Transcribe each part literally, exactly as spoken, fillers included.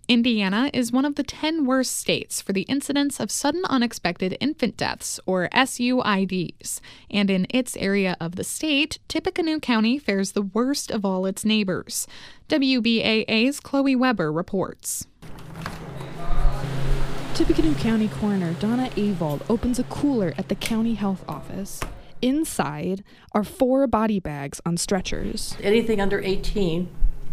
Indiana is one of the ten worst states for the incidence of sudden unexpected infant deaths, or S U I Ds, and in its area of the state, Tippecanoe County fares the worst of all its neighbors. W B A A's Chloe Weber reports. Tippecanoe County Coroner Donna Avald opens a cooler at the county health office. Inside are four body bags on stretchers. Anything under eighteen,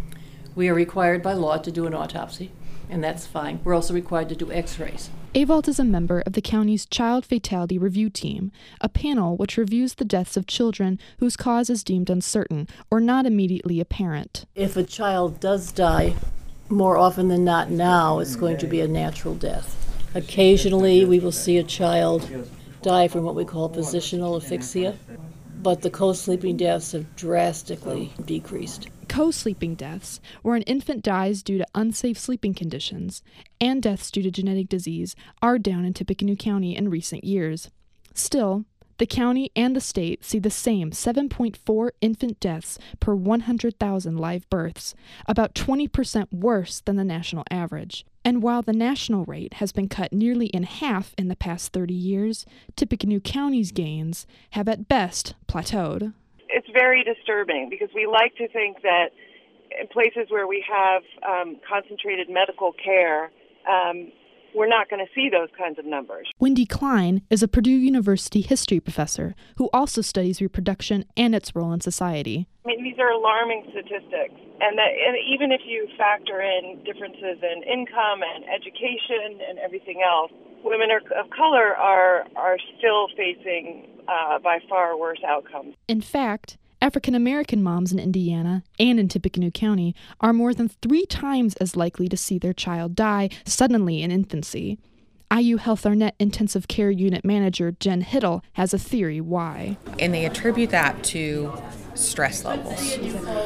we are required by law to do an autopsy, and that's fine. We're also required to do x-rays. Avald is a member of the county's Child Fatality Review Team, a panel which reviews the deaths of children whose cause is deemed uncertain or not immediately apparent. If a child does die, more often than not now, it's going to be a natural death. Occasionally, we will see a child die from what we call positional asphyxia, but the co-sleeping deaths have drastically decreased. Co-sleeping deaths, where an infant dies due to unsafe sleeping conditions, and deaths due to genetic disease, are down in Tippecanoe County in recent years. Still, the county and the state see the same seven point four infant deaths per one hundred thousand live births, about twenty percent worse than the national average. And while the national rate has been cut nearly in half in the past thirty years, Tippecanoe County's gains have at best plateaued. It's very disturbing because we like to think that in places where we have um, concentrated medical care, um, we're not going to see those kinds of numbers. Wendy Klein is a Purdue University history professor who also studies reproduction and its role in society. I mean, these are alarming statistics, and that and even if you factor in differences in income and education and everything else, women of color are are still facing uh, by far worse outcomes. In fact, African American moms in Indiana and in Tippecanoe County are more than three times as likely to see their child die suddenly in infancy. I U Health Arnett Intensive Care Unit Manager Jen Hittle has a theory why. And they attribute that to stress levels.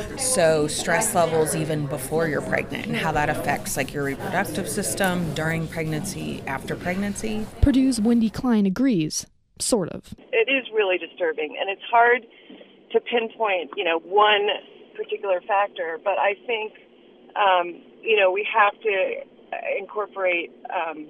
So stress levels even before you're pregnant and how that affects like your reproductive system during pregnancy, after pregnancy. Purdue's Wendy Klein agrees, sort of. It is really disturbing, and it's hard to pinpoint, you know, one particular factor, but I think, um, you know, we have to incorporate um,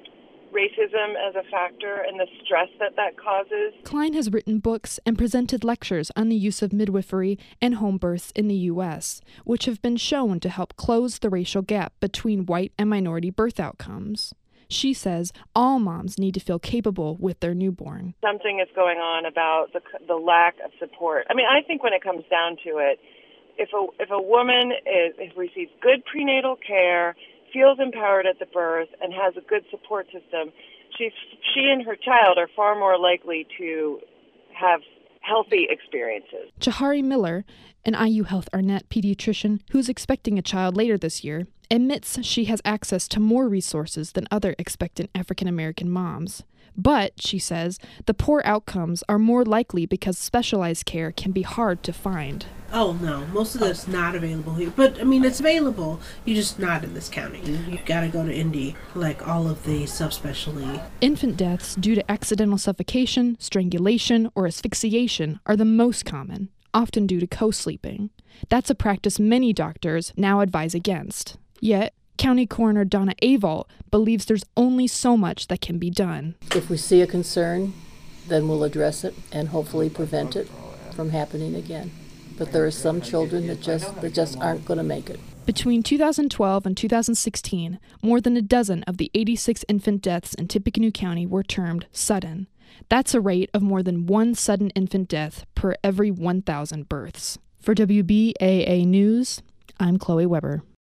racism as a factor and the stress that that causes. Klein has written books and presented lectures on the use of midwifery and home births in the U S, which have been shown to help close the racial gap between white and minority birth outcomes. She says all moms need to feel capable with their newborn. Something is going on about the the lack of support. I mean, I think when it comes down to it, if a if a woman is if receives good prenatal care, feels empowered at the birth, and has a good support system, she's she and her child are far more likely to have healthy experiences. Chahari Miller, an I U Health Arnett pediatrician who's expecting a child later this year, admits she has access to more resources than other expectant African American moms. But, she says, the poor outcomes are more likely because specialized care can be hard to find. Oh, no. Most of that's not available here. But, I mean, it's available. You're just not in this county. You gotta go to Indy, like all of the subspecialty. Infant deaths due to accidental suffocation, strangulation, or asphyxiation are the most common, often due to co-sleeping. That's a practice many doctors now advise against. Yet, County Coroner Donna Avald believes there's only so much that can be done. If we see a concern, then we'll address it and hopefully prevent it from happening again. But there are some children that just that just aren't going to make it. Between two thousand twelve and two thousand sixteen, more than a dozen of the eighty-six infant deaths in Tippecanoe County were termed sudden. That's a rate of more than one sudden infant death per every one thousand births. For W B A A News, I'm Chloe Weber.